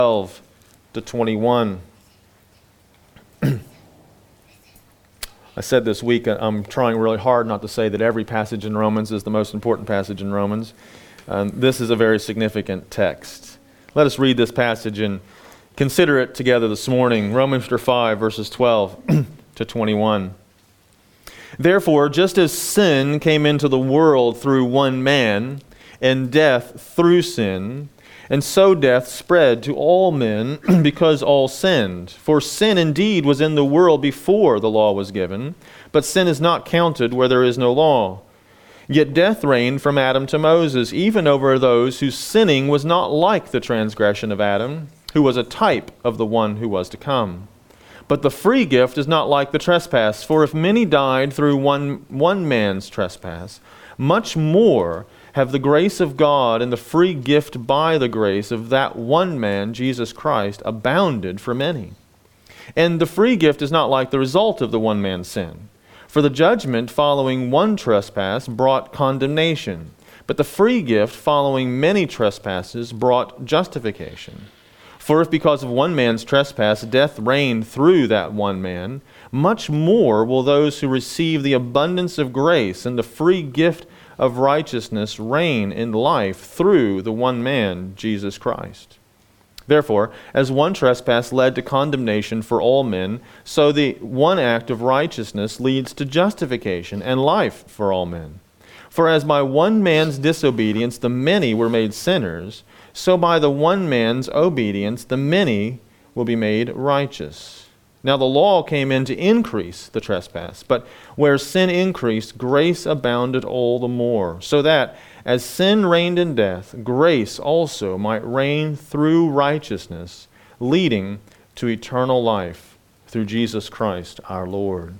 12 to 21. I said this week, I'm trying really hard not to say that every passage in Romans is the most important passage in Romans. This is a very significant text. Let us read this passage and consider it together this morning. Romans 5, verses 12 to 21. Therefore, just as sin came into the world through one man, and death through sin, and so death spread to all men because all sinned. For sin indeed was in the world before the law was given, but sin is not counted where there is no law. Yet death reigned from Adam to Moses, even over those whose sinning was not like the transgression of Adam, who was a type of the one who was to come. But the free gift is not like the trespass, for if many died through one man's trespass, much more have the grace of God and the free gift by the grace of that one man, Jesus Christ, abounded for many. And the free gift is not like the result of the one man's sin. For the judgment following one trespass brought condemnation, but the free gift following many trespasses brought justification. For if because of one man's trespass death reigned through that one man, much more will those who receive the abundance of grace and the free gift of righteousness reign in life through the one man, Jesus Christ. Therefore, as one trespass led to condemnation for all men, so the one act of righteousness leads to justification and life for all men. For as by one man's disobedience the many were made sinners, so by the one man's obedience the many will be made righteous. Now the law came in to increase the trespass, but where sin increased, grace abounded all the more, so that, as sin reigned in death, grace also might reign through righteousness, leading to eternal life through Jesus Christ our Lord.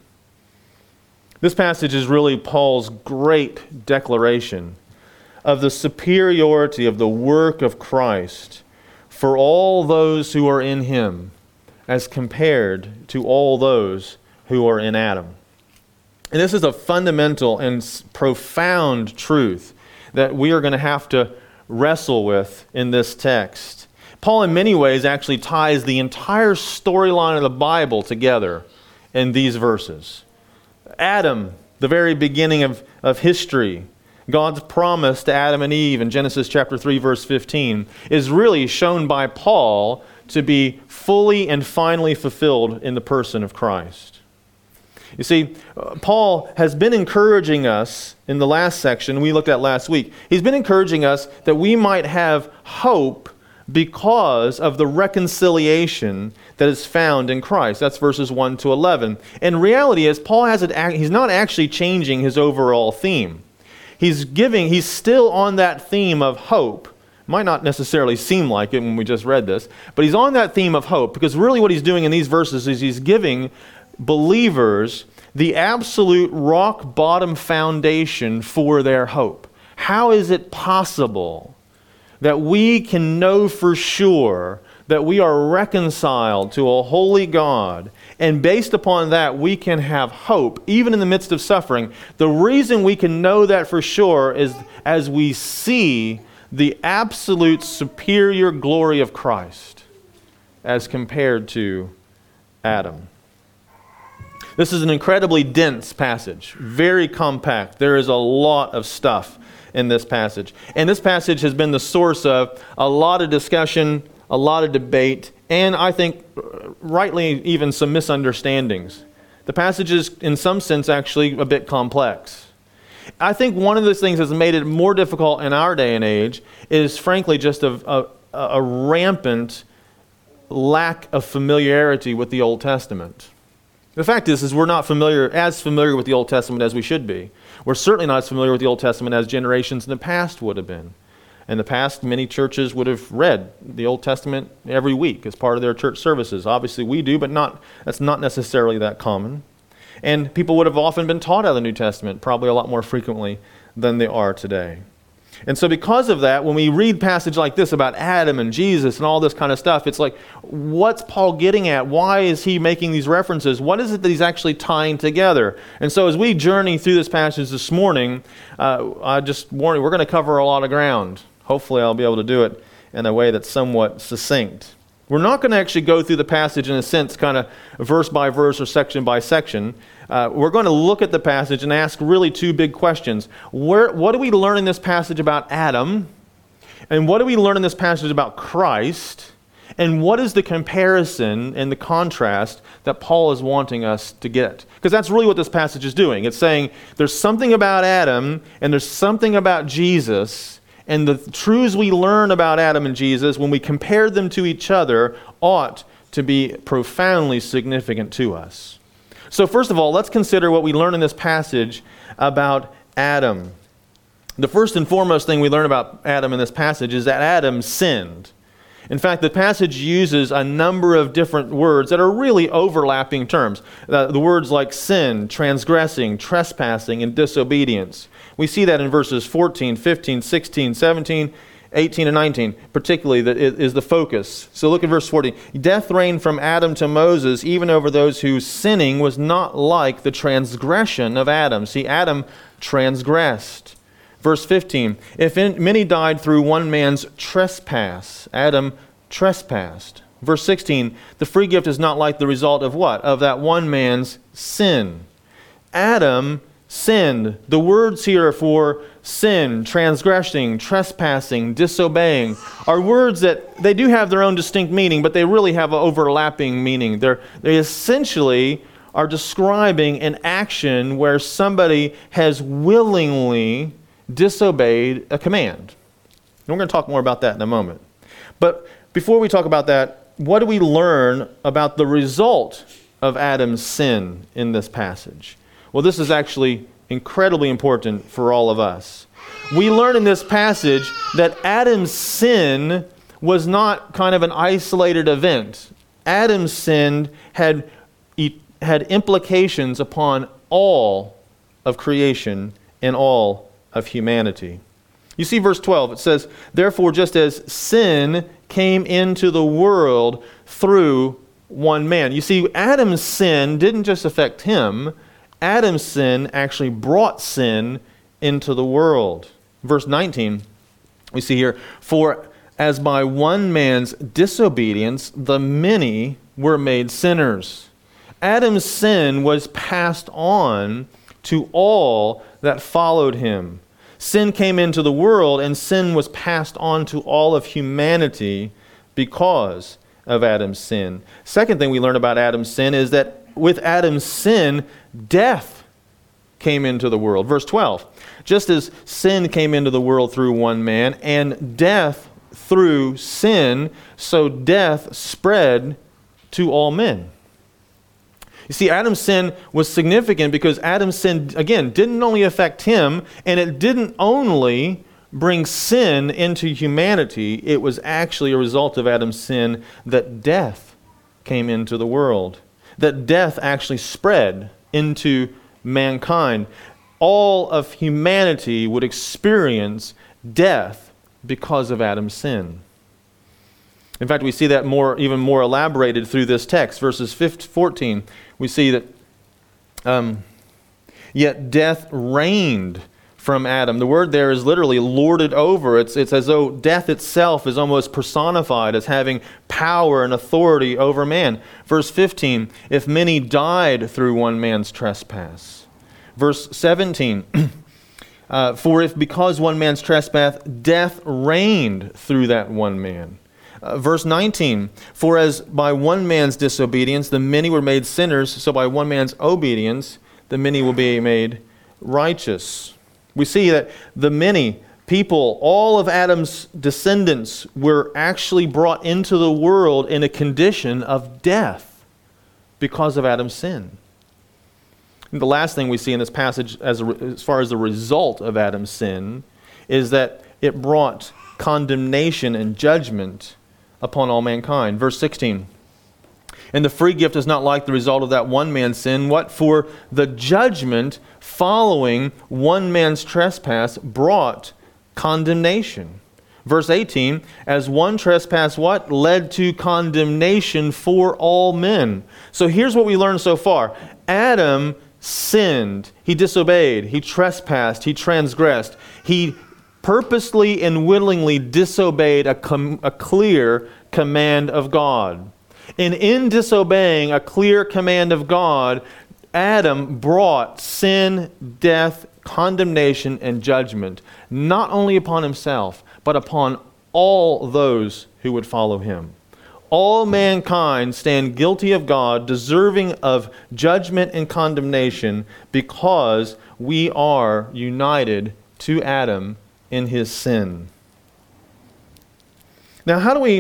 This passage is really Paul's great declaration of the superiority of the work of Christ for all those who are in Him, as compared to all those who are in Adam. And this is a fundamental and profound truth that we are going to have to wrestle with in this text. Paul, in many ways, actually ties the entire storyline of the Bible together in these verses. Adam, the very beginning of history, God's promise to Adam and Eve in Genesis chapter 3, verse 15, is really shown by Paul to be fully and finally fulfilled in the person of Christ. You see, Paul has been encouraging us in the last section we looked at last week. He's been encouraging us that we might have hope because of the reconciliation that is found in Christ. That's verses 1 to 11. And reality is, Paul he's not actually changing his overall theme. He's still on that theme of hope. Might not necessarily seem like it when we just read this, but he's on that theme of hope, because really what he's doing in these verses is he's giving believers the absolute rock bottom foundation for their hope. How is it possible that we can know for sure that we are reconciled to a holy God, and based upon that we can have hope even in the midst of suffering? The reason we can know that for sure is as we see the absolute superior glory of Christ as compared to Adam. This is an incredibly dense passage, very compact. There is a lot of stuff in this passage. And this passage has been the source of a lot of discussion, a lot of debate, and I think rightly even some misunderstandings. The passage is in some sense actually a bit complex. I think one of those things that's made it more difficult in our day and age is frankly just a rampant lack of familiarity with the Old Testament. The fact is we're not as familiar with the Old Testament as we should be. We're certainly not as familiar with the Old Testament as generations in the past would have been. In the past, many churches would have read the Old Testament every week as part of their church services. Obviously we do, but that's not necessarily that common. And people would have often been taught out of the New Testament, probably a lot more frequently than they are today. And so because of that, when we read passage like this about Adam and Jesus and all this kind of stuff, it's like, what's Paul getting at? Why is he making these references? What is it that he's actually tying together? And so as we journey through this passage this morning, I just warn you, we're going to cover a lot of ground. Hopefully I'll be able to do it in a way that's somewhat succinct. We're not going to actually go through the passage in a sense, kind of verse by verse or section by section. We're going to look at the passage and ask really two big questions. What do we learn in this passage about Adam? And what do we learn in this passage about Christ? And what is the comparison and the contrast that Paul is wanting us to get? Because that's really what this passage is doing. It's saying there's something about Adam and there's something about Jesus. And the truths we learn about Adam and Jesus, when we compare them to each other, ought to be profoundly significant to us. So first of all, let's consider what we learn in this passage about Adam. The first and foremost thing we learn about Adam in this passage is that Adam sinned. In fact, the passage uses a number of different words that are really overlapping terms. The words like sin, transgressing, trespassing, and disobedience. We see that in verses 14, 15, 16, 17, 18, and 19, particularly, that is the focus. So look at verse 14. Death reigned from Adam to Moses, even over those whose sinning was not like the transgression of Adam. See, Adam transgressed. Verse 15, if many died through one man's trespass, Adam trespassed. Verse 16, the free gift is not like the result of what? Of that one man's sin. Adam sinned. The words here for sin, transgressing, trespassing, disobeying are words that they do have their own distinct meaning, but they really have an overlapping meaning. They essentially are describing an action where somebody has willingly disobeyed a command. And we're going to talk more about that in a moment. But before we talk about that, what do we learn about the result of Adam's sin in this passage? Well, this is actually incredibly important for all of us. We learn in this passage that Adam's sin was not kind of an isolated event. Adam's sin had implications upon all of creation and all of humanity. You see verse 12, it says, therefore just as sin came into the world through one man. You see, Adam's sin didn't just affect him. Adam's sin actually brought sin into the world. Verse 19, we see here, for as by one man's disobedience the many were made sinners. Adam's sin was passed on to all that followed him. Sin came into the world, and sin was passed on to all of humanity because of Adam's sin. Second thing we learn about Adam's sin is that with Adam's sin, death came into the world. Verse 12, just as sin came into the world through one man, and death through sin, so death spread to all men. You see, Adam's sin was significant because Adam's sin, again, didn't only affect him, and it didn't only bring sin into humanity. It was actually a result of Adam's sin that death came into the world, that death actually spread into mankind. All of humanity would experience death because of Adam's sin. In fact, we see that even more elaborated through this text. Verses 14, we see that yet death reigned from Adam. The word there is literally lorded over. It's as though death itself is almost personified as having power and authority over man. Verse 15, if many died through one man's trespass. Verse 17, for if because one man's trespass, death reigned through that one man. Verse 19, for as by one man's disobedience the many were made sinners, so by one man's obedience the many will be made righteous. We see that the many people, all of Adam's descendants, were actually brought into the world in a condition of death because of Adam's sin. And the last thing we see in this passage as far as the result of Adam's sin is that it brought condemnation and judgment upon all mankind. Verse 16, and the free gift is not like the result of that one man's sin. What? For the judgment following one man's trespass brought condemnation. Verse 18, as one trespass what? Led to condemnation for all men. So here's what we learned so far. Adam sinned. He disobeyed. He trespassed. He transgressed. He purposely and willingly disobeyed a clear command of God. And in disobeying a clear command of God, Adam brought sin, death, condemnation, and judgment, not only upon himself, but upon all those who would follow him. All mankind stand guilty of God, deserving of judgment and condemnation, because we are united to Adam in his sin. Now, how do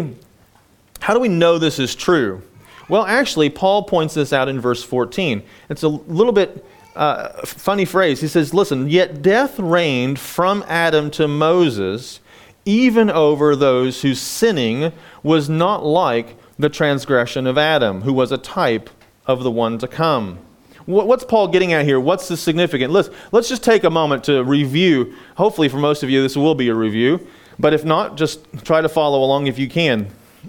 we know this is true? Well, actually, Paul points this out in verse 14. It's a little bit funny phrase. He says, listen, yet death reigned from Adam to Moses, even over those whose sinning was not like the transgression of Adam, who was a type of the one to come. What's Paul getting at here? What's the significant? Let's just take a moment to review. Hopefully for most of you this will be a review, but if not, just try to follow along if you can.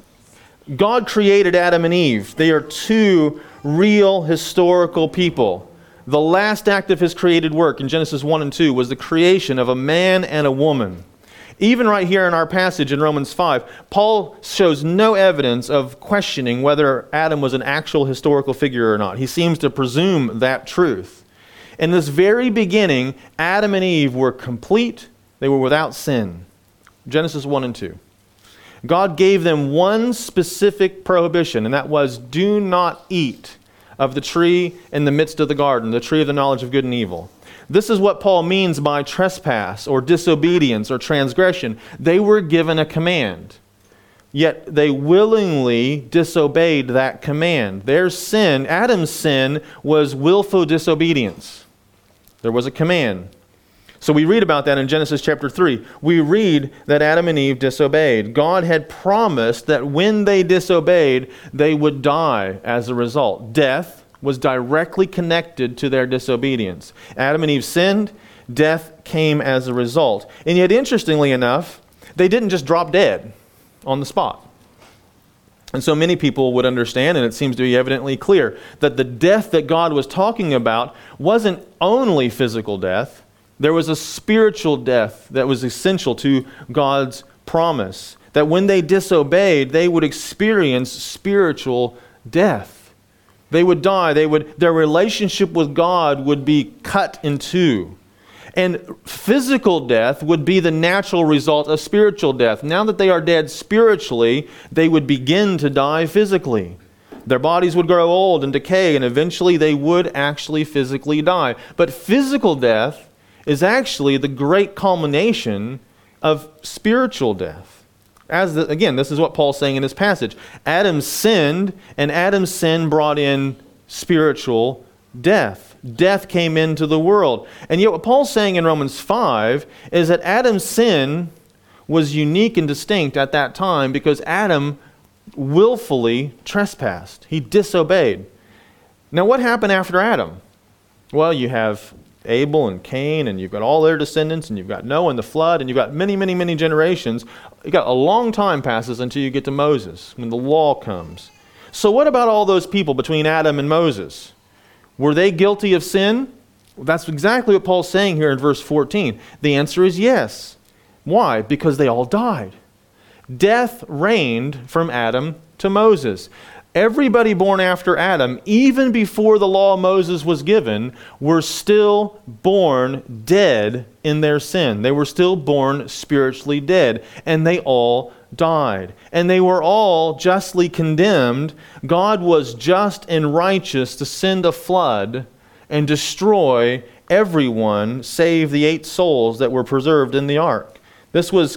God created Adam and Eve. They are two real historical people. The last act of his created work in Genesis 1 and 2 was the creation of a man and a woman. Even right here in our passage in Romans 5, Paul shows no evidence of questioning whether Adam was an actual historical figure or not. He seems to presume that truth. In this very beginning, Adam and Eve were complete. They were without sin. Genesis 1 and 2. God gave them one specific prohibition, and that was, do not eat of the tree in the midst of the garden, the tree of the knowledge of good and evil. This is what Paul means by trespass or disobedience or transgression. They were given a command, yet they willingly disobeyed that command. Their sin, Adam's sin, was willful disobedience. There was a command. So we read about that in Genesis chapter 3. We read that Adam and Eve disobeyed. God had promised that when they disobeyed, they would die as a result. Death was directly connected to their disobedience. Adam and Eve sinned, death came as a result. And yet, interestingly enough, they didn't just drop dead on the spot. And so many people would understand, and it seems to be evidently clear, that the death that God was talking about wasn't only physical death. There was a spiritual death that was essential to God's promise. That when they disobeyed, they would experience spiritual death. They would die. Their relationship with God would be cut in two. And physical death would be the natural result of spiritual death. Now that they are dead spiritually, they would begin to die physically. Their bodies would grow old and decay, and eventually they would actually physically die. But physical death is actually the great culmination of spiritual death. Again, this is what Paul's saying in this passage. Adam sinned, and Adam's sin brought in spiritual death. Death came into the world. And yet what Paul's saying in Romans 5 is that Adam's sin was unique and distinct at that time because Adam willfully trespassed. He disobeyed. Now what happened after Adam? Well, you have Abel and Cain, and you've got all their descendants, and you've got Noah and the flood, and you've got many, many, many generations. You've got a long time passes until you get to Moses, when the law comes. So what about all those people between Adam and Moses? Were they guilty of sin? Well, that's exactly what Paul's saying here in verse 14. The answer is yes. Why? Because they all died. Death reigned from Adam to Moses. Everybody born after Adam, even before the law of Moses was given, were still born dead in their sin. They were still born spiritually dead, and they all died. And they were all justly condemned. God was just and righteous to send a flood and destroy everyone save the 8 souls that were preserved in the ark. This was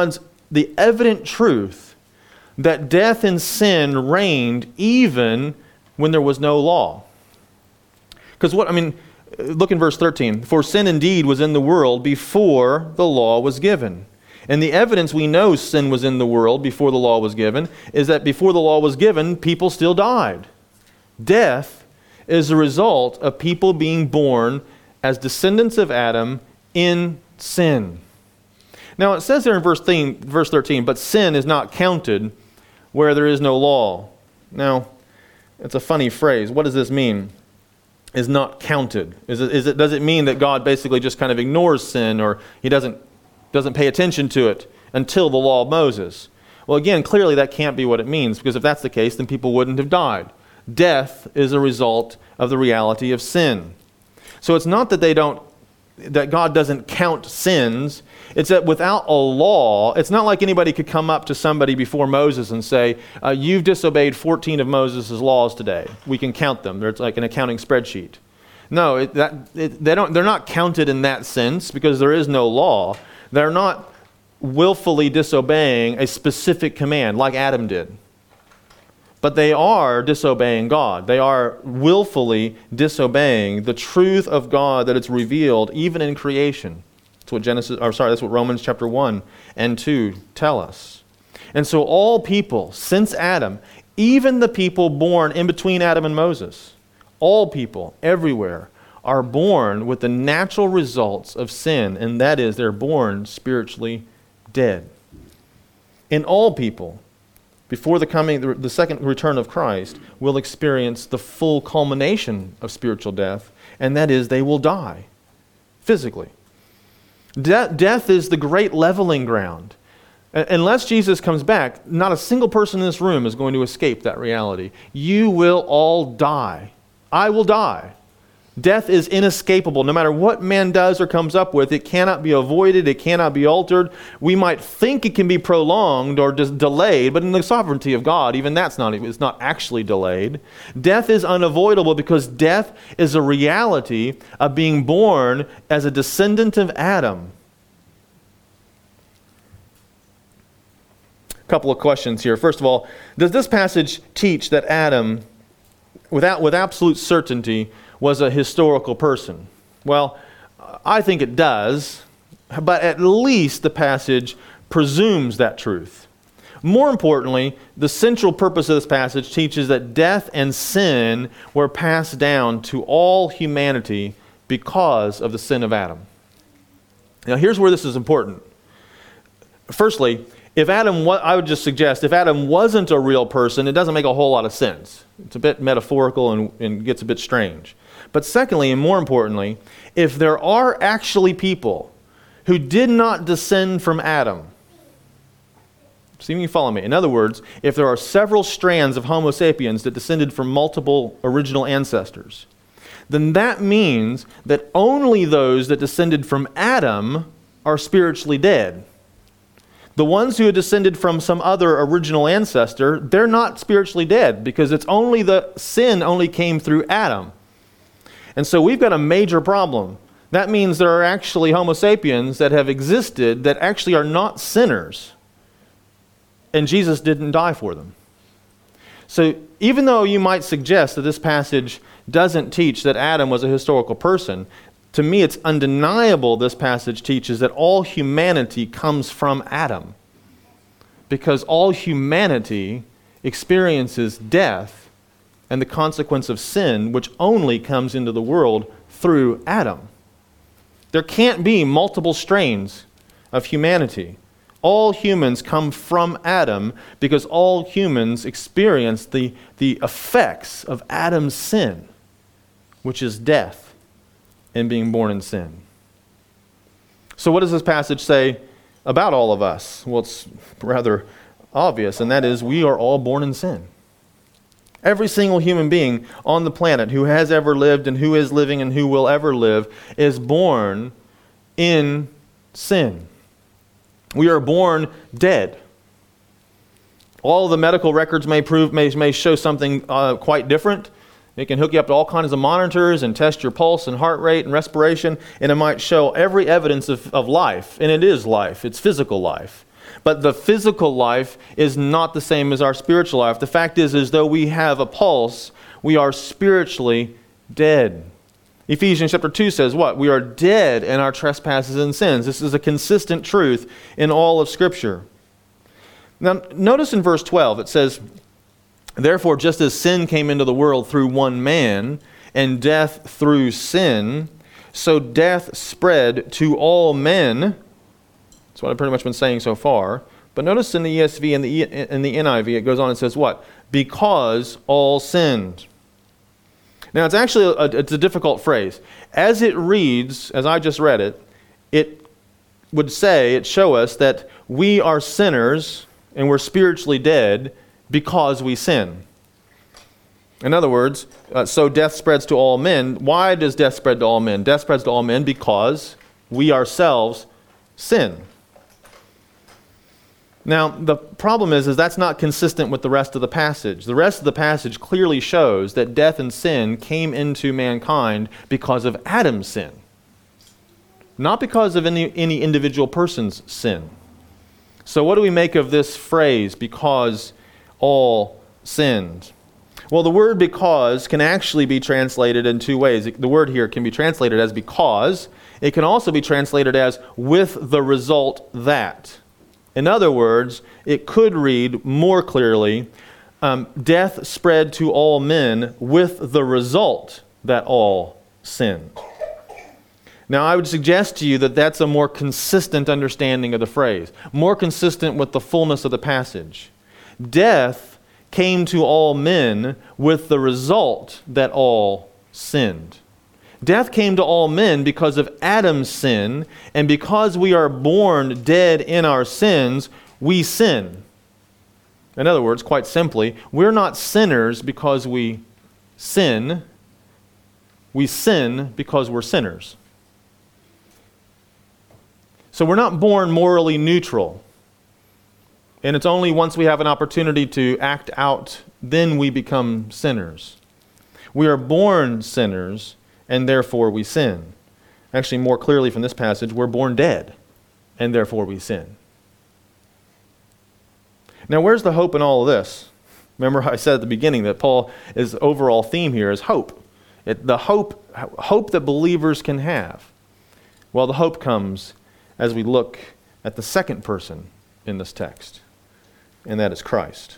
the evident truth that death and sin reigned even when there was no law. Because look in verse 13. For sin indeed was in the world before the law was given. And the evidence we know sin was in the world before the law was given is that before the law was given, people still died. Death is a result of people being born as descendants of Adam in sin. Now it says there in verse 13, but sin is not counted where there is no law. Now, it's a funny phrase. What does this mean? Is not counted. Does it mean that God basically just kind of ignores sin, or he doesn't pay attention to it until the law of Moses? Well, again, clearly that can't be what it means, because if that's the case, then people wouldn't have died. Death is a result of the reality of sin. So it's not that that God doesn't count sins. It's that without a law, it's not like anybody could come up to somebody before Moses and say, you've disobeyed 14 of Moses' laws today. We can count them. It's like an accounting spreadsheet. No, they're not counted in that sense because there is no law. They're not willfully disobeying a specific command like Adam did. But they are disobeying God. They are willfully disobeying the truth of God that it's revealed even in creation. That's what Romans chapter 1 and 2 tell us. And so all people since Adam, even the people born in between Adam and Moses, all people everywhere are born with the natural results of sin, and that is they're born spiritually dead. And all people, before the second return of Christ, will experience the full culmination of spiritual death, and that is they will die physically. Death is the great leveling ground. Unless Jesus comes back, not a single person in this room is going to escape that reality. You will all die. I will die. Death is inescapable. No matter what man does or comes up with, it cannot be avoided, it cannot be altered. We might think it can be prolonged or just delayed, but in the sovereignty of God, even it's not actually delayed. Death is unavoidable because death is a reality of being born as a descendant of Adam. A couple of questions here. First of all, does this passage teach that Adam, with absolute certainty, was a historical person? Well, I think it does, but at least the passage presumes that truth. More importantly, the central purpose of this passage teaches that death and sin were passed down to all humanity because of the sin of Adam. Now, here's where this is important. Firstly, I would just suggest, if Adam wasn't a real person, it doesn't make a whole lot of sense. It's a bit metaphorical and gets a bit strange. But secondly, and more importantly, if there are actually people who did not descend from Adam, see if you follow me. In other words, if there are several strands of Homo sapiens that descended from multiple original ancestors, then that means that only those that descended from Adam are spiritually dead. The ones who had descended from some other original ancestor, they're not spiritually dead because sin only came through Adam. And so we've got a major problem. That means there are actually Homo sapiens that have existed that actually are not sinners. And Jesus didn't die for them. So even though you might suggest that this passage doesn't teach that Adam was a historical person, to me it's undeniable this passage teaches that all humanity comes from Adam. Because all humanity experiences death and the consequence of sin, which only comes into the world through Adam. There can't be multiple strains of humanity. All humans come from Adam because all humans experience the effects of Adam's sin, which is death and being born in sin. So what does this passage say about all of us? Well, it's rather obvious, and that is we are all born in sin. Every single human being on the planet who has ever lived and who is living and who will ever live is born in sin. We are born dead. All the medical records may show something quite different. It can hook you up to all kinds of monitors and test your pulse and heart rate and respiration, and it might show every evidence of life. And it is life. It's physical life. But the physical life is not the same as our spiritual life. The fact is though we have a pulse, we are spiritually dead. Ephesians chapter 2 says what? We are dead in our trespasses and sins. This is a consistent truth in all of Scripture. Now, notice in verse 12, it says, "Therefore, just as sin came into the world through one man, and death through sin, so death spread to all men." That's what I've pretty much been saying so far. But notice in the ESV and in the NIV, it goes on and says what? Because all sinned. Now, it's actually it's a difficult phrase. As it reads, as I just read it, it would show us that we are sinners and we're spiritually dead because we sin. In other words, so death spreads to all men. Why does death spread to all men? Death spreads to all men because we ourselves sin. Now, the problem is that's not consistent with the rest of the passage. The rest of the passage clearly shows that death and sin came into mankind because of Adam's sin, not because of any individual person's sin. So what do we make of this phrase, because all sinned? Well, the word because can actually be translated in two ways. The word here can be translated as because. It can also be translated as with the result that. In other words, it could read more clearly, death spread to all men with the result that all sinned. Now, I would suggest to you that that's a more consistent understanding of the phrase, more consistent with the fullness of the passage. Death came to all men with the result that all sinned. Death came to all men because of Adam's sin, and because we are born dead in our sins, we sin. In other words, quite simply, we're not sinners because we sin. We sin because we're sinners. So we're not born morally neutral. And it's only once we have an opportunity to act out, then we become sinners. We are born sinners, and therefore we sin. Actually, more clearly from this passage, we're born dead, and therefore we sin. Now, where's the hope in all of this? Remember I said at the beginning that Paul's overall theme here is hope. The hope that believers can have. Well, the hope comes as we look at the second person in this text, and that is Christ.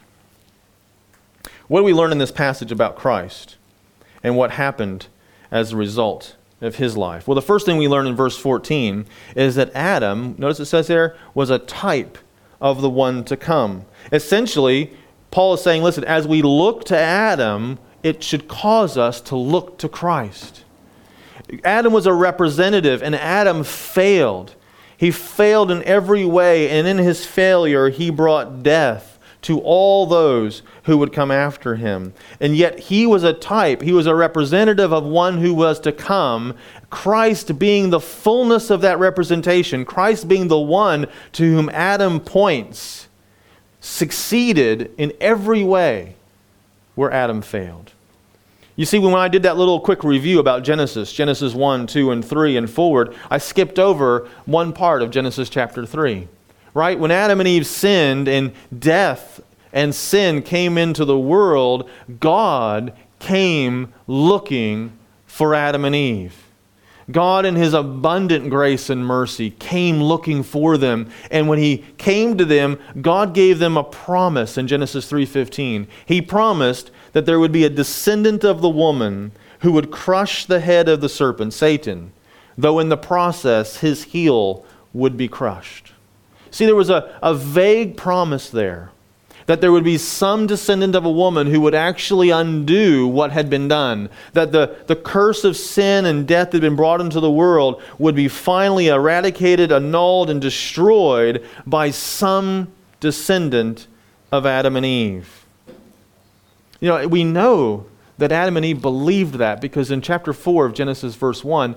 What do we learn in this passage about Christ and what happened as a result of his life? Well, the first thing we learn in verse 14 is that Adam, notice it says there, was a type of the one to come. Essentially, Paul is saying, listen, as we look to Adam, it should cause us to look to Christ. Adam was a representative, and Adam failed. He failed in every way, and in his failure, he brought death to all those who would come after him. And yet he was a type, he was a representative of one who was to come, Christ being the fullness of that representation, Christ being the one to whom Adam points, succeeded in every way where Adam failed. You see, when I did that little quick review about Genesis 1, 2, and 3 and forward, I skipped over one part of Genesis chapter 3. Right? When Adam and Eve sinned and death and sin came into the world, God came looking for Adam and Eve. God in his abundant grace and mercy came looking for them. And when he came to them, God gave them a promise in Genesis 3:15. He promised that there would be a descendant of the woman who would crush the head of the serpent, Satan, though in the process his heel would be crushed. See, there was a vague promise there that there would be some descendant of a woman who would actually undo what had been done, that the curse of sin and death that had been brought into the world would be finally eradicated, annulled, and destroyed by some descendant of Adam and Eve. You know, we know that Adam and Eve believed that because in chapter 4 of Genesis verse 1,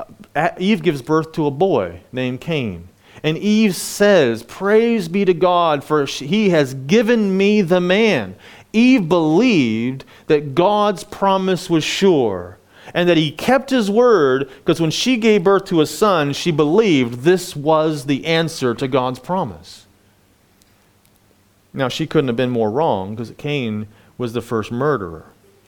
Eve gives birth to a boy named Cain. And Eve says, "Praise be to God, for he has given me the man." Eve believed that God's promise was sure and that he kept his word, because when she gave birth to a son, she believed this was the answer to God's promise. Now, she couldn't have been more wrong because Cain was the first murderer.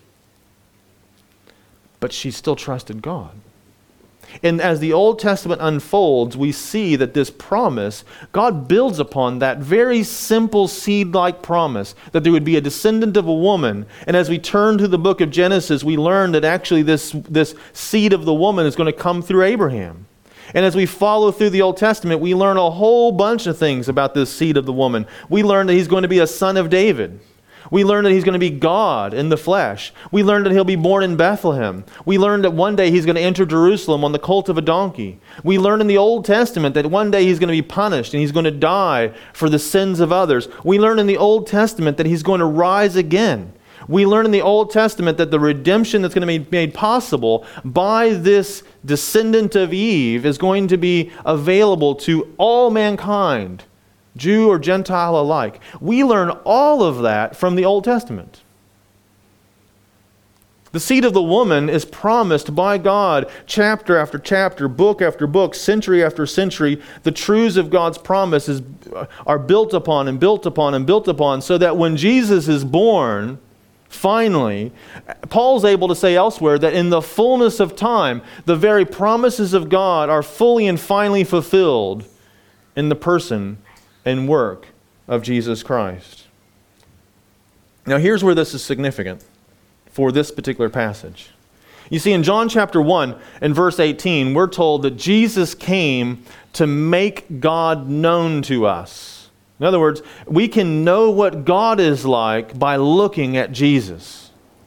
But she still trusted God. And as the Old Testament unfolds, we see that this promise, God builds upon that very simple seed-like promise that there would be a descendant of a woman. And as we turn to the book of Genesis, we learn that actually this seed of the woman is going to come through Abraham. And as we follow through the Old Testament, we learn a whole bunch of things about this seed of the woman. We learn that he's going to be a son of David. We learn that he's going to be God in the flesh. We learn that he'll be born in Bethlehem. We learn that one day he's going to enter Jerusalem on the colt of a donkey. We learn in the Old Testament that one day he's going to be punished and he's going to die for the sins of others. We learn in the Old Testament that he's going to rise again. We learn in the Old Testament that the redemption that's going to be made possible by this descendant of Eve is going to be available to all mankind, Jew or Gentile alike. We learn all of that from the Old Testament. The seed of the woman is promised by God chapter after chapter, book after book, century after century. The truths of God's promises are built upon and built upon and built upon, so that when Jesus is born, finally, Paul's able to say elsewhere that in the fullness of time, the very promises of God are fully and finally fulfilled in the person and work of Jesus Christ. Now here's where this is significant for this particular passage. You see, in John chapter 1 and verse 18, we're told that Jesus came to make God known to us. In other words, we can know what God is like by looking at Jesus.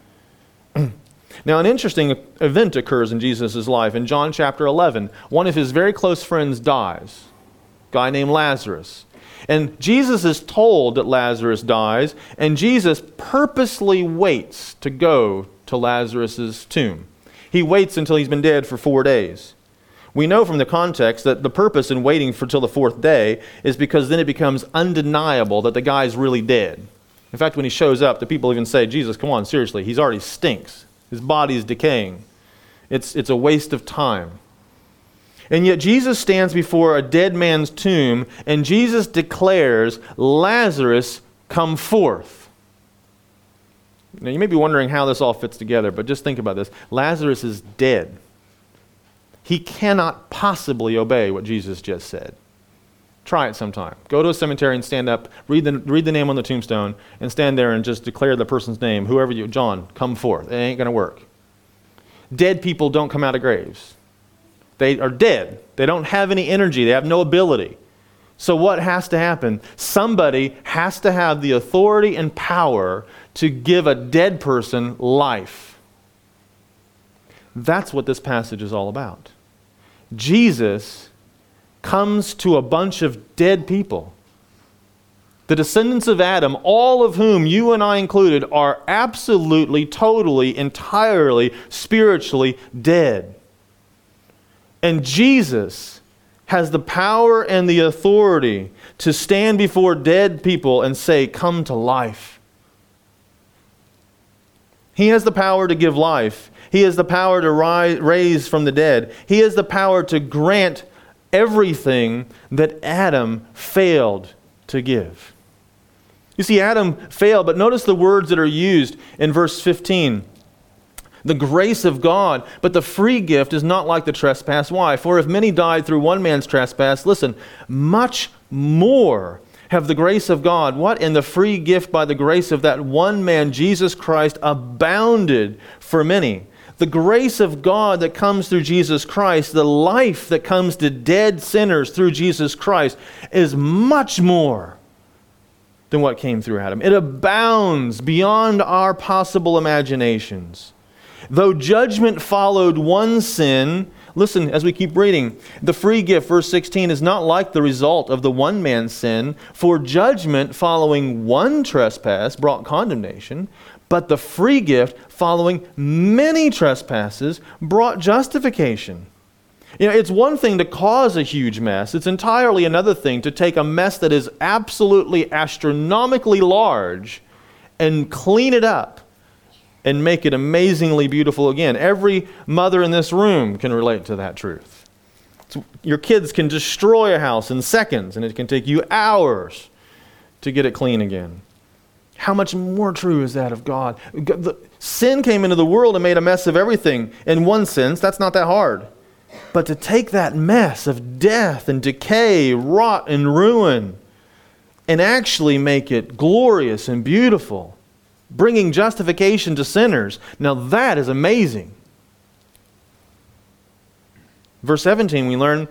Now, an interesting event occurs in Jesus' life. In John chapter 11, one of his very close friends dies, a guy named Lazarus. And Jesus is told that Lazarus dies, and Jesus purposely waits to go to Lazarus' tomb. He waits until he's been dead for 4 days. We know from the context that the purpose in waiting till the 4th day is because then it becomes undeniable that the guy's really dead. In fact, when he shows up, the people even say, Jesus, come on, seriously, he's already stinks. His body's decaying. It's a waste of time. And yet Jesus stands before a dead man's tomb, and Jesus declares, Lazarus, come forth. Now you may be wondering how this all fits together, but just think about this. Lazarus is dead. He cannot possibly obey what Jesus just said. Try it sometime. Go to a cemetery and stand up, read the name on the tombstone, and stand there and just declare the person's name, whoever you, John, come forth. It ain't going to work. Dead people don't come out of graves. They are dead. They don't have any energy. They have no ability. So what has to happen? Somebody has to have the authority and power to give a dead person life. That's what this passage is all about. Jesus comes to a bunch of dead people. The descendants of Adam, all of whom, you and I included, are absolutely, totally, entirely, spiritually dead. And Jesus has the power and the authority to stand before dead people and say, come to life. He has the power to give life. He has the power to raise from the dead. He has the power to grant everything that Adam failed to give. You see, Adam failed, but notice the words that are used in verse 15. The grace of God, but the free gift is not like the trespass. Why? For if many died through one man's trespass, listen, much more have the grace of God, what? And the free gift by the grace of that one man, Jesus Christ, abounded for many. The grace of God that comes through Jesus Christ, the life that comes to dead sinners through Jesus Christ, is much more than what came through Adam. It abounds beyond our possible imaginations. Though judgment followed one sin, listen as we keep reading, the free gift, verse 16, is not like the result of the one man's sin, for judgment following one trespass brought condemnation, but the free gift following many trespasses brought justification. You know, it's one thing to cause a huge mess. It's entirely another thing to take a mess that is absolutely astronomically large and clean it up and make it amazingly beautiful again. Every mother in this room can relate to that truth. Your kids can destroy a house in seconds, and it can take you hours to get it clean again. How much more true is that of God? Sin came into the world and made a mess of everything. In one sense, that's not that hard. But to take that mess of death and decay, rot and ruin, and actually make it glorious and beautiful, bringing justification to sinners, now that is amazing. Verse 17, we learn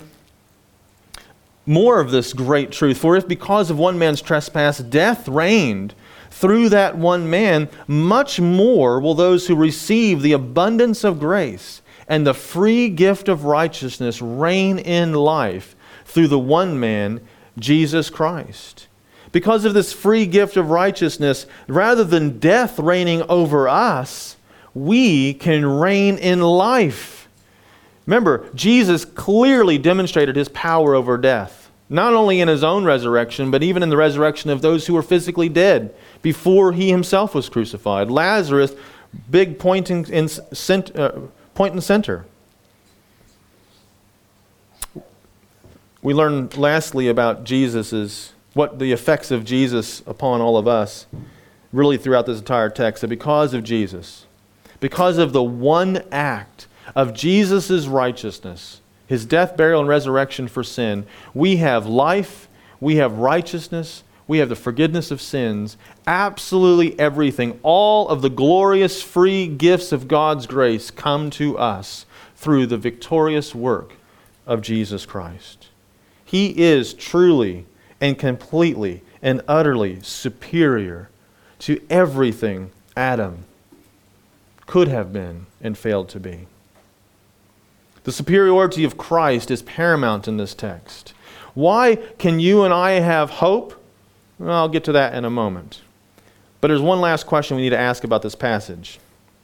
more of this great truth. For if because of one man's trespass death reigned through that one man, much more will those who receive the abundance of grace and the free gift of righteousness reign in life through the one man, Jesus Christ. Because of this free gift of righteousness, rather than death reigning over us, we can reign in life. Remember, Jesus clearly demonstrated his power over death, not only in his own resurrection, but even in the resurrection of those who were physically dead before he himself was crucified. Lazarus, big point and center. We learn lastly about what the effects of Jesus upon all of us, really throughout this entire text, that because of Jesus, because of the one act of Jesus' righteousness, his death, burial, and resurrection for sin, we have life, we have righteousness, we have the forgiveness of sins, absolutely everything. All of the glorious free gifts of God's grace come to us through the victorious work of Jesus Christ. He is truly and completely and utterly superior to everything Adam could have been and failed to be. The superiority of Christ is paramount in this text. Why can you and I have hope? Well, I'll get to that in a moment. But there's one last question we need to ask about this passage.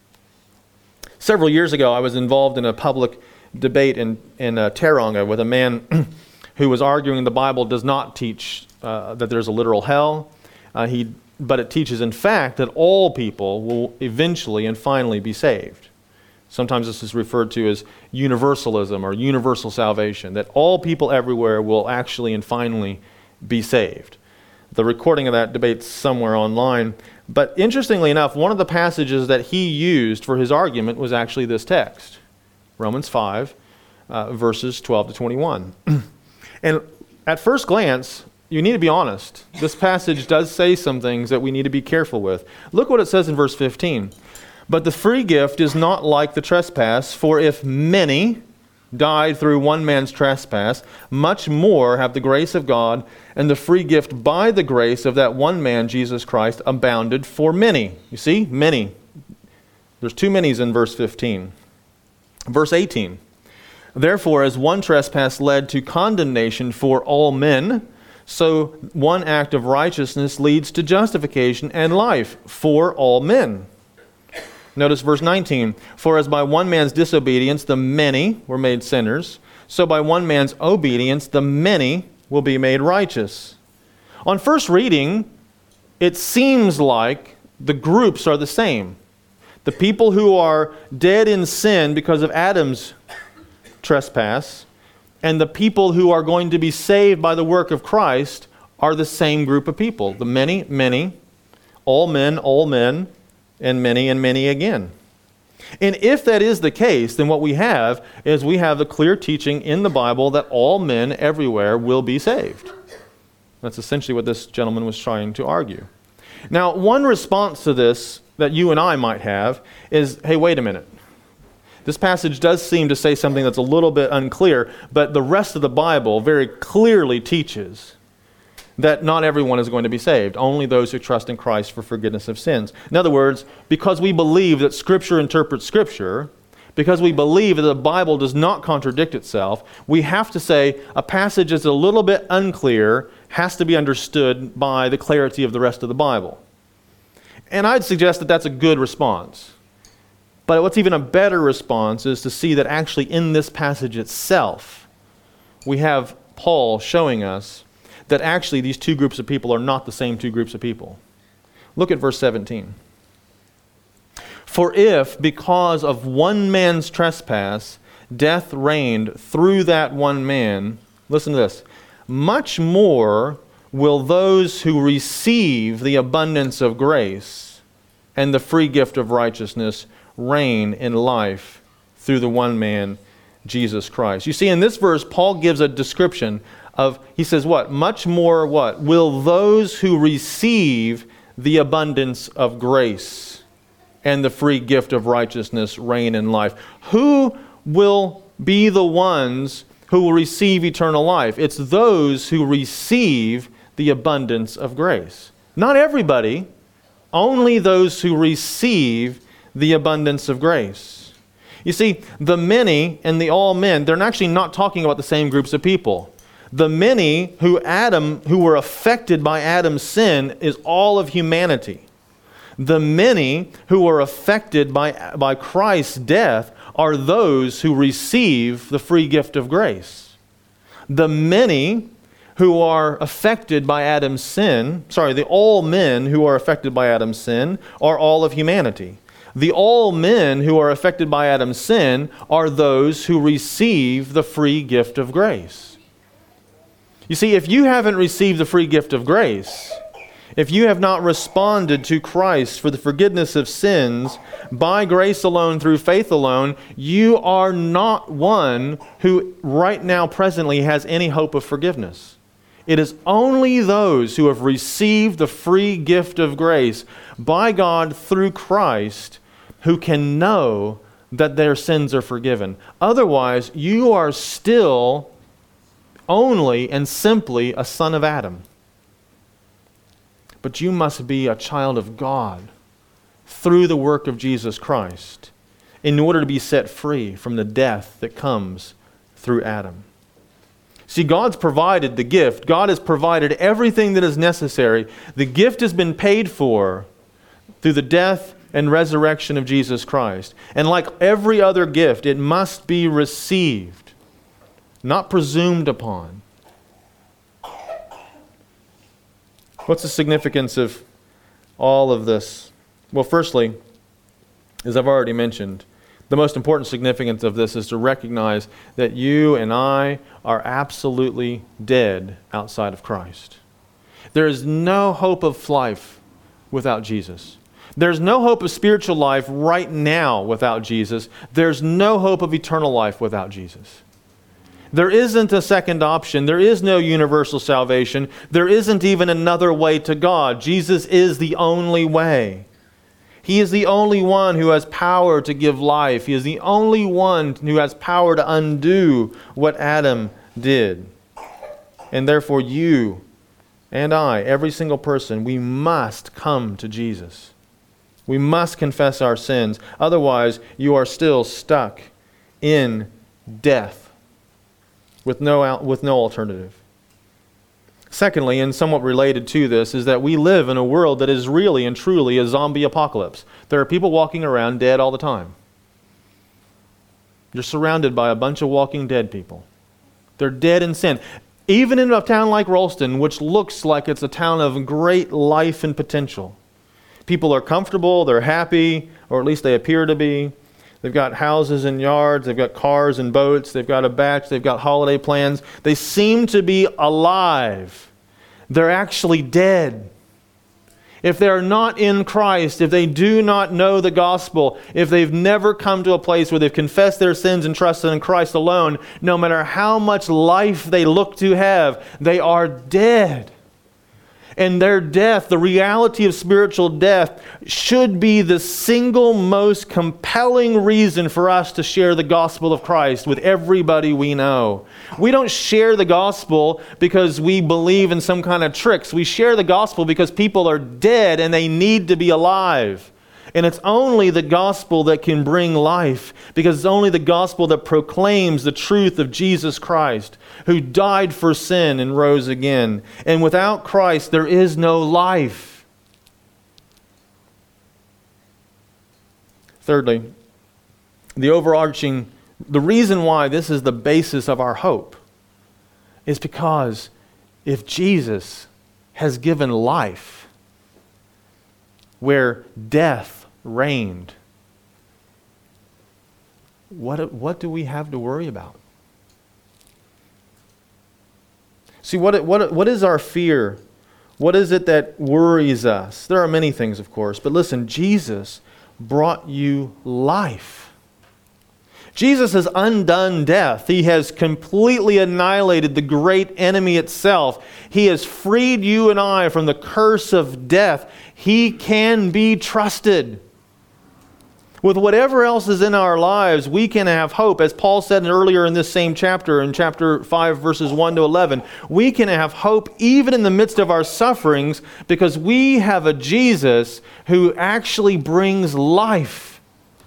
Several years ago, I was involved in a public debate in Tauranga with a man who was arguing the Bible does not teach that there's a literal hell, but it teaches, in fact, that all people will eventually and finally be saved. Sometimes this is referred to as universalism or universal salvation, that all people everywhere will actually and finally be saved. The recording of that debate's somewhere online. But interestingly enough, one of the passages that he used for his argument was actually this text, Romans 5, verses 12 to 21. And at first glance, you need to be honest. This passage does say some things that we need to be careful with. Look what it says in verse 15. But the free gift is not like the trespass, for if many died through one man's trespass, much more have the grace of God and the free gift by the grace of that one man, Jesus Christ, abounded for many. You see? Many. There's two manys in verse 15. Verse 18. Therefore, as one trespass led to condemnation for all men, so one act of righteousness leads to justification and life for all men. Notice verse 19. For as by one man's disobedience the many were made sinners, so by one man's obedience the many will be made righteous. On first reading, it seems like the groups are the same. The people who are dead in sin because of Adam's trespass, and the people who are going to be saved by the work of Christ are the same group of people. The many, all men, and many again. And if that is the case, then what we have is we have the clear teaching in the Bible that all men everywhere will be saved. That's essentially what this gentleman was trying to argue. Now, one response to this that you and I might have is, hey, wait a minute. This passage does seem to say something that's a little bit unclear, but the rest of the Bible very clearly teaches that not everyone is going to be saved, only those who trust in Christ for forgiveness of sins. In other words, because we believe that Scripture interprets Scripture, because we believe that the Bible does not contradict itself, we have to say a passage that's a little bit unclear has to be understood by the clarity of the rest of the Bible. And I'd suggest that that's a good response. But what's even a better response is to see that actually in this passage itself, we have Paul showing us that actually these two groups of people are not the same two groups of people. Look at verse 17. For if, because of one man's trespass, death reigned through that one man, listen to this, much more will those who receive the abundance of grace and the free gift of righteousness reign in life through the one man, Jesus Christ. You see, in this verse, Paul gives a description of, he says what? Much more what? Will those who receive the abundance of grace and the free gift of righteousness reign in life. Who will be the ones who will receive eternal life? It's those who receive the abundance of grace. Not everybody, Only those who receive the abundance of grace. You see, the many and the all men, they're actually not talking about the same groups of people. The many who were affected by Adam's sin is all of humanity. The many who were affected by Christ's death are those who receive the free gift of grace. The many who are affected by Adam's sin, the all men who are affected by Adam's sin are all of humanity. The all men who are affected by Adam's sin are those who receive the free gift of grace. You see, if you haven't received the free gift of grace, if you have not responded to Christ for the forgiveness of sins by grace alone, through faith alone, you are not one who right now presently has any hope of forgiveness. It is only those who have received the free gift of grace by God through Christ who can know that their sins are forgiven. Otherwise, you are still only and simply a son of Adam. But you must be a child of God through the work of Jesus Christ in order to be set free from the death that comes through Adam. See, God's provided the gift. God has provided everything that is necessary. The gift has been paid for through the death and resurrection of Jesus Christ. And like every other gift, it must be received, not presumed upon. What's the significance of all of this? Well, firstly, as I've already mentioned, the most important significance of this is to recognize that you and I are absolutely dead outside of Christ. There is no hope of life without Jesus. There's no hope of spiritual life right now without Jesus. There's no hope of eternal life without Jesus. There isn't a second option. There is no universal salvation. There isn't even another way to God. Jesus is the only way. He is the only one who has power to give life. He is the only one who has power to undo what Adam did. And therefore you and I, every single person, we must come to Jesus. We must confess our sins. Otherwise, you are still stuck in death with no alternative. Secondly, and somewhat related to this, is that we live in a world that is really and truly a zombie apocalypse. There are people walking around dead all the time. You're surrounded by a bunch of walking dead people. They're dead in sin. Even in a town like Ralston, which looks like it's a town of great life and potential. People are comfortable, they're happy, or at least they appear to be. They've got houses and yards, they've got cars and boats, they've got a batch, they've got holiday plans. They seem to be alive. They're actually dead. If they are not in Christ, if they do not know the gospel, if they've never come to a place where they've confessed their sins and trusted in Christ alone, no matter how much life they look to have, they are dead. And their death, the reality of spiritual death, should be the single most compelling reason for us to share the gospel of Christ with everybody we know. We don't share the gospel because we believe in some kind of tricks. We share the gospel because people are dead and they need to be alive. And it's only the gospel that can bring life, because it's only the gospel that proclaims the truth of Jesus Christ, who died for sin and rose again. And without Christ, there is no life. Thirdly, the reason why this is the basis of our hope is because if Jesus has given life where death reigned, what do we have to worry about? See, what is our fear? What is it that worries us? There are many things, of course, but listen, Jesus brought you life. Jesus has undone death. He has completely annihilated the great enemy itself. He has freed you and I from the curse of death. He can be trusted. With whatever else is in our lives, we can have hope. As Paul said earlier in this same chapter, in chapter 5, verses 1 to 11, we can have hope even in the midst of our sufferings because we have a Jesus who actually brings life.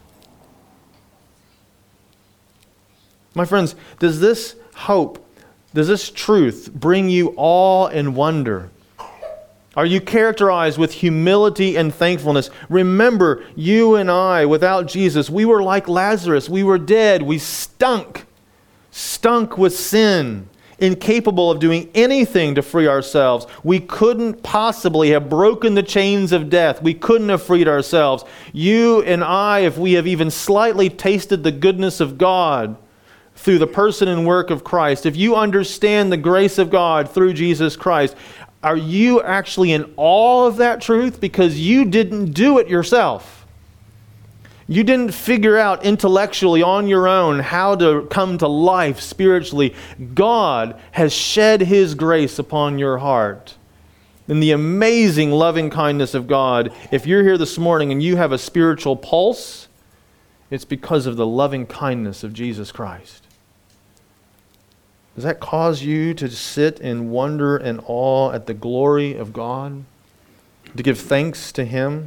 My friends, does this hope, does this truth bring you awe and wonder? Are you characterized with humility and thankfulness? Remember, you and I, without Jesus, we were like Lazarus. We were dead. We stunk with sin, incapable of doing anything to free ourselves. We couldn't possibly have broken the chains of death. We couldn't have freed ourselves. You and I, if we have even slightly tasted the goodness of God through the person and work of Christ, if you understand the grace of God through Jesus Christ, are you actually in awe of that truth? Because you didn't do it yourself. You didn't figure out intellectually on your own how to come to life spiritually. God has shed His grace upon your heart. In the amazing loving kindness of God, if you're here this morning and you have a spiritual pulse, it's because of the loving kindness of Jesus Christ. Does that cause you to sit in wonder and awe at the glory of God? To give thanks to Him?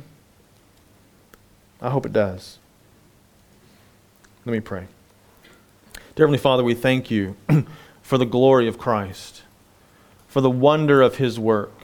I hope it does. Let me pray. Dear Heavenly Father, we thank You for the glory of Christ, for the wonder of His work,